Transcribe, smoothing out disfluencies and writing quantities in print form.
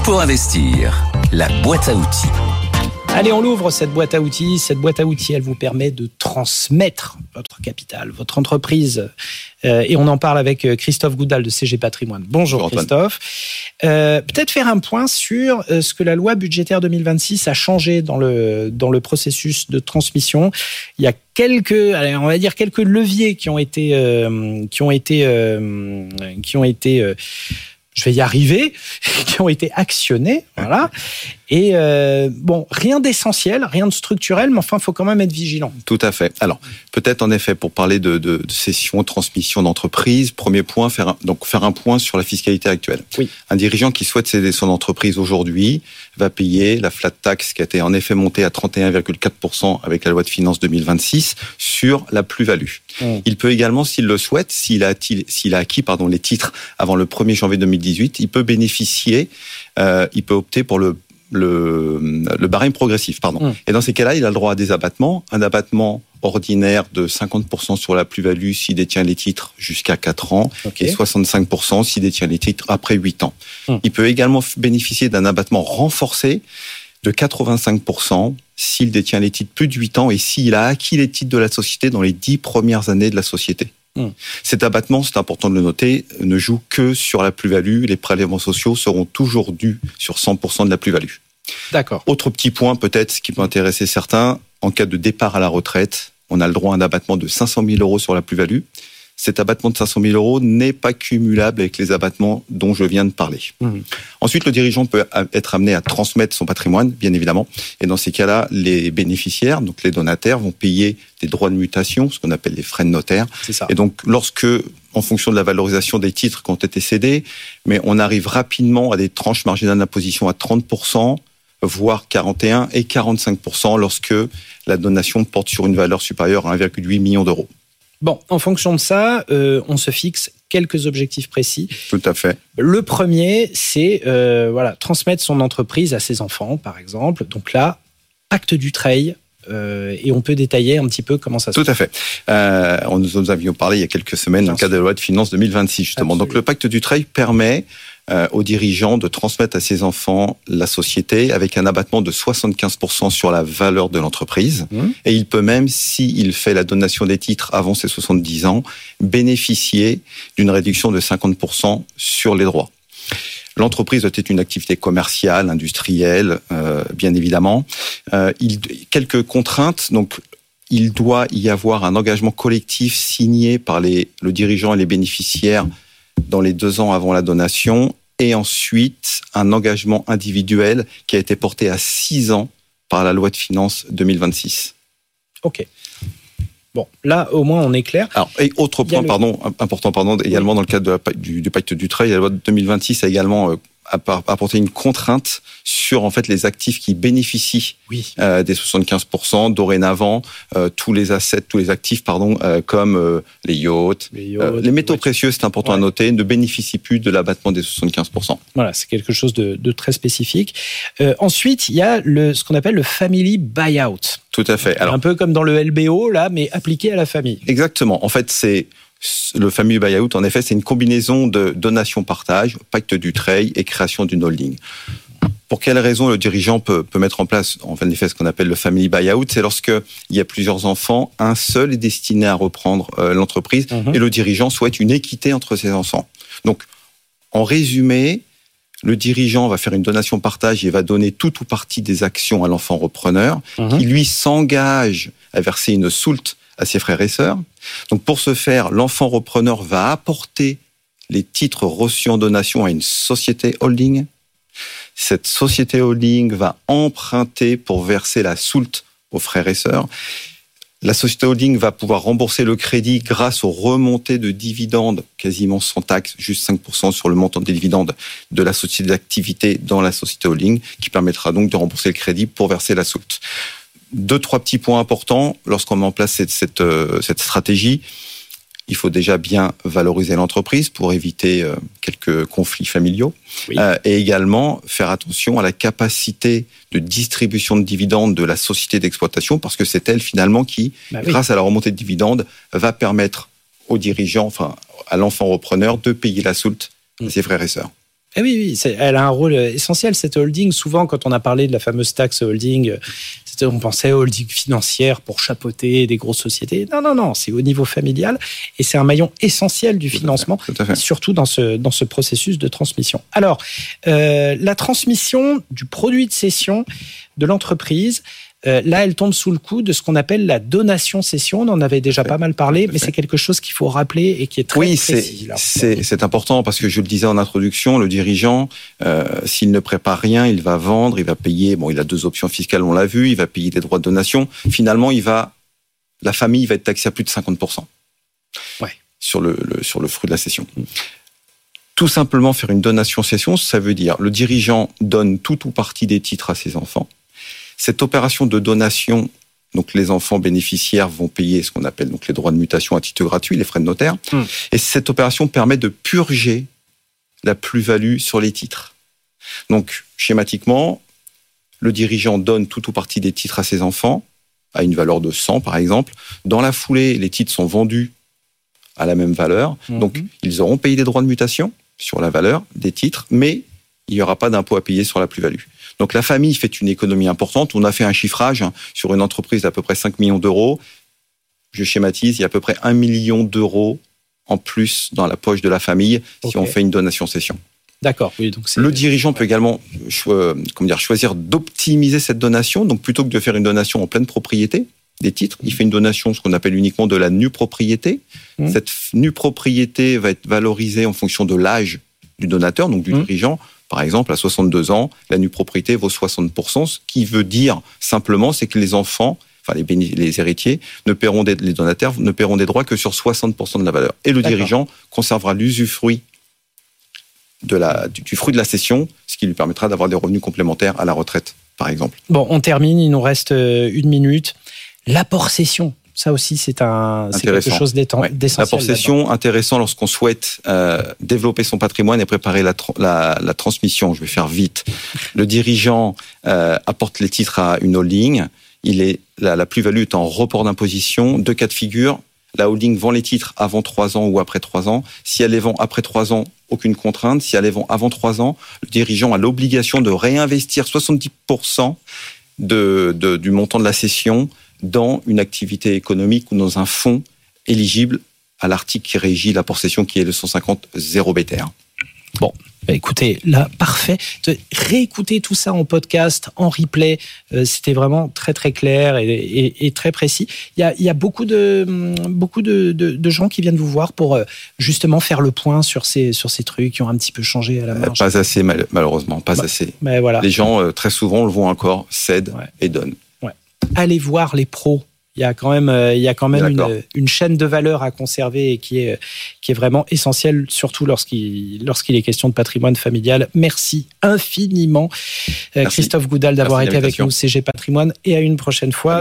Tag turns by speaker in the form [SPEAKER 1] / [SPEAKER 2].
[SPEAKER 1] pour investir, la boîte à outils.
[SPEAKER 2] Allez, on l'ouvre cette boîte à outils. Cette boîte à outils, elle vous permet de transmettre votre capital, votre entreprise. Et on en parle avec Christophe Goudal de CG Patrimoine. Bonjour Christophe. Peut-être faire un point sur ce que la loi budgétaire 2026 a changé dans le processus de transmission. Il y a quelques leviers qui ont été je vais y arriver, qui ont été actionnés, voilà. Et rien d'essentiel, rien de structurel, mais enfin, il faut quand même être vigilant.
[SPEAKER 3] Tout à fait. Alors, peut-être en effet, pour parler de cession, transmission d'entreprise, premier point, faire un point sur la fiscalité actuelle.
[SPEAKER 2] Oui.
[SPEAKER 3] Un dirigeant qui souhaite céder son entreprise aujourd'hui va payer la flat tax qui a été en effet montée à 31,4% avec la loi de finances 2026 sur la plus-value. Il peut également, s'il le souhaite, s'il a acquis les titres avant le 1er janvier 2018, il peut bénéficier, il peut opter pour le barème progressif, Et dans ces cas-là, il a le droit à des abattements. Un abattement ordinaire de 50% sur la plus-value s'il détient les titres jusqu'à 4 ans et 65% s'il détient les titres après 8 ans. Il peut également bénéficier d'un abattement renforcé de 85% s'il détient les titres plus de 8 ans et s'il a acquis les titres de la société dans les 10 premières années de la société. Cet abattement, c'est important de le noter, ne joue que sur la plus-value. Les prélèvements sociaux seront toujours dus sur 100% de la plus-value.
[SPEAKER 2] D'accord.
[SPEAKER 3] Autre petit point peut-être, ce qui peut intéresser certains, en cas de départ à la retraite, on a le droit à un abattement de 500 000 € sur la plus-value. Cet abattement de 500 000 € n'est pas cumulable avec les abattements dont je viens de parler. Ensuite, le dirigeant peut être amené à transmettre son patrimoine, bien évidemment. Et dans ces cas-là, les bénéficiaires, donc les donataires, vont payer des droits de mutation, ce qu'on appelle les frais de notaire.
[SPEAKER 2] C'est ça.
[SPEAKER 3] Et donc, en fonction de la valorisation des titres qui ont été cédés, mais on arrive rapidement à des tranches marginales d'imposition à 30%, voire 41% et 45% lorsque la donation porte sur une valeur supérieure à 1,8 million d'euros.
[SPEAKER 2] Bon, en fonction de ça, on se fixe quelques objectifs précis.
[SPEAKER 3] Tout à fait.
[SPEAKER 2] Le premier, c'est transmettre son entreprise à ses enfants, par exemple. Donc là, pacte Dutreil, et on peut détailler un petit peu comment ça se passe.
[SPEAKER 3] Tout à fait. Nous avions parlé il y a quelques semaines dans le cadre de la loi de finances 2026, justement.
[SPEAKER 2] Absolument.
[SPEAKER 3] Donc le pacte Dutreil permet aux dirigeants de transmettre à ses enfants la société avec un abattement de 75% sur la valeur de l'entreprise. Et il peut même, s'il fait la donation des titres avant ses 70 ans, bénéficier d'une réduction de 50% sur les droits. L'entreprise doit être une activité commerciale, industrielle, bien évidemment. Quelques contraintes, donc il doit y avoir un engagement collectif signé par le dirigeant et les bénéficiaires dans les 2 ans avant la donation, et ensuite un engagement individuel qui a été porté à 6 ans par la loi de finances 2026.
[SPEAKER 2] Ok. Bon, là, au moins, on est clair.
[SPEAKER 3] Alors, et autre point, important, également dans le cadre du pacte Dutreil, la loi de 2026 a également apporté une contrainte sur en fait les actifs qui bénéficient des 75%. Dorénavant, tous les actifs, comme les yachts, les métaux précieux, c'est important à noter, ne bénéficient plus de l'abattement des 75%.
[SPEAKER 2] Voilà, c'est quelque chose de très spécifique. Ensuite, il y a ce qu'on appelle le family buyout.
[SPEAKER 3] Tout à fait.
[SPEAKER 2] Alors, un peu comme dans le LBO, là, mais appliqué à la famille.
[SPEAKER 3] Exactement. En fait, c'est le family buyout, en effet, c'est une combinaison de donation-partage, pacte Dutreil et création d'une holding. Pour quelles raisons le dirigeant peut mettre en place, en effet, ce qu'on appelle le family buyout? C'est lorsqu'il y a plusieurs enfants, un seul est destiné à reprendre l'entreprise et le dirigeant souhaite une équité entre ses enfants. Donc, en résumé, le dirigeant va faire une donation-partage et va donner tout ou partie des actions à l'enfant repreneur qui, lui, s'engage à verser une soulte à ses frères et sœurs. Donc, pour ce faire, l'enfant repreneur va apporter les titres reçus en donation à une société holding. Cette société holding va emprunter pour verser la soulte aux frères et sœurs. La société holding va pouvoir rembourser le crédit grâce aux remontées de dividendes, quasiment sans taxe, juste 5% sur le montant des dividendes de la société d'activité dans la société holding, qui permettra donc de rembourser le crédit pour verser la soulte. 2-3 petits points importants lorsqu'on met en place cette stratégie. Il faut déjà bien valoriser l'entreprise pour éviter quelques conflits familiaux. Et également faire attention à la capacité de distribution de dividendes de la société d'exploitation, parce que c'est elle finalement qui, grâce à la remontée de dividendes, va permettre aux dirigeants, à l'enfant repreneur, de payer la soulte à ses frères et sœurs.
[SPEAKER 2] Oui, elle a un rôle essentiel, cette holding. Souvent, quand on a parlé de la fameuse taxe holding, on pensait holding financière pour chapeauter des grosses sociétés. Non, c'est au niveau familial et c'est un maillon essentiel du financement, surtout dans ce processus de transmission. Alors, la transmission du produit de cession de l'entreprise, là, elle tombe sous le coup de ce qu'on appelle la donation-cession. On en avait déjà pas mal parlé, mais c'est quelque chose qu'il faut rappeler et qui est très précis.
[SPEAKER 3] C'est important parce que je le disais en introduction, le dirigeant, s'il ne prépare rien, il va vendre, il va payer. Bon, il a 2 options fiscales, on l'a vu. Il va payer des droits de donation. Finalement, la famille va être taxée à plus de 50% sur le fruit de la cession. Tout simplement faire une donation-cession, ça veut dire le dirigeant donne tout ou partie des titres à ses enfants. Cette opération de donation, donc les enfants bénéficiaires vont payer ce qu'on appelle donc les droits de mutation à titre gratuit, les frais de notaire. Et cette opération permet de purger la plus-value sur les titres. Donc, schématiquement, le dirigeant donne tout ou partie des titres à ses enfants, à une valeur de 100 par exemple. Dans la foulée, les titres sont vendus à la même valeur. Donc, ils auront payé des droits de mutation sur la valeur des titres, mais il n'y aura pas d'impôt à payer sur la plus-value. Donc la famille fait une économie importante. On a fait un chiffrage sur une entreprise d'à peu près 5 millions d'euros. Je schématise, il y a à peu près 1 million d'euros en plus dans la poche de la famille si on fait une donation-cession.
[SPEAKER 2] D'accord. Oui, donc
[SPEAKER 3] le dirigeant peut également choisir d'optimiser cette donation. Donc plutôt que de faire une donation en pleine propriété des titres, il fait une donation, ce qu'on appelle uniquement de la nue propriété. Cette nue propriété va être valorisée en fonction de l'âge du donateur, donc du dirigeant. Par exemple, à 62 ans, la nue propriété vaut 60%, ce qui veut dire simplement, c'est que les enfants, les héritiers, les donataires ne paieront des droits que sur 60% de la valeur. Et le dirigeant conservera l'usufruit du fruit de la cession, ce qui lui permettra d'avoir des revenus complémentaires à la retraite, par exemple.
[SPEAKER 2] Bon, on termine, il nous reste 1 minute. L'apport-cession. Ça aussi, c'est quelque chose d'essentiel.
[SPEAKER 3] L'apport-cession, intéressant lorsqu'on souhaite développer son patrimoine et préparer la transmission. Je vais faire vite. Le dirigeant apporte les titres à une holding. La plus-value est en report d'imposition. 2 cas de figure. La holding vend les titres avant 3 ans ou après 3 ans. Si elle les vend après 3 ans, aucune contrainte. Si elle les vend avant 3 ans, le dirigeant a l'obligation de réinvestir 70% du montant de la cession dans une activité économique ou dans un fonds éligible à l'article qui régit l'apport-cession, qui est le 150.0 BTR.
[SPEAKER 2] Bon, écoutez, là, parfait. Réécoutez tout ça en podcast, en replay. C'était vraiment très, très clair et très précis. Il y a beaucoup de gens qui viennent vous voir pour justement faire le point sur ces trucs qui ont un petit peu changé à la marge.
[SPEAKER 3] Pas assez, malheureusement, pas assez.
[SPEAKER 2] Mais voilà.
[SPEAKER 3] Les gens, très souvent, on le voit encore, cèdent et donnent.
[SPEAKER 2] Allez voir les pros. Il y a quand même une chaîne de valeur à conserver et qui est vraiment essentielle, surtout lorsqu'il est question de patrimoine familial. Merci infiniment, Christophe Goudal, d'avoir été avec nous, CG Patrimoine, et à une prochaine fois.